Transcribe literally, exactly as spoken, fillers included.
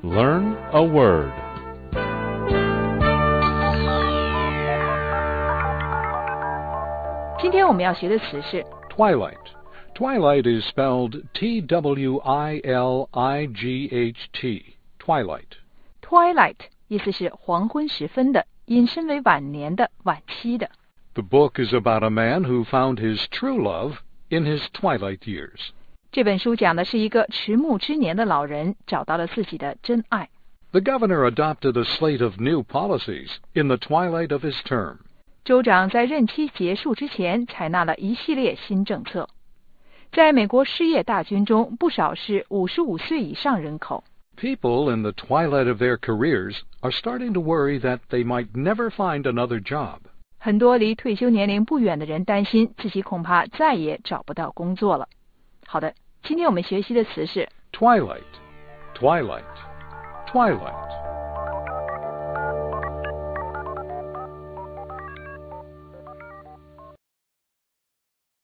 Learn a word. Today 今天我们要学的词是 Twilight. Twilight is spelled T W I L I G H T. Twilight. Twilight 意思是黄昏时分的，引申为晚年的、晚期的。 The book is about a man who found his true love in his twilight years. 这本书讲的是一个迟暮之年的老人找到了自己的真爱。 The governor adopted a slate of new policies in the twilight of his term. 州长在任期结束之前采纳了一系列新政策。在美国失业大军中，不少是五十五岁以上人口。 People in the twilight of their careers are starting to worry that they might never find another job. 很多离退休年龄不远的人担心自己恐怕再也找不到工作了。好的，今天我们学习的词是 Twilight, twilight, twilight.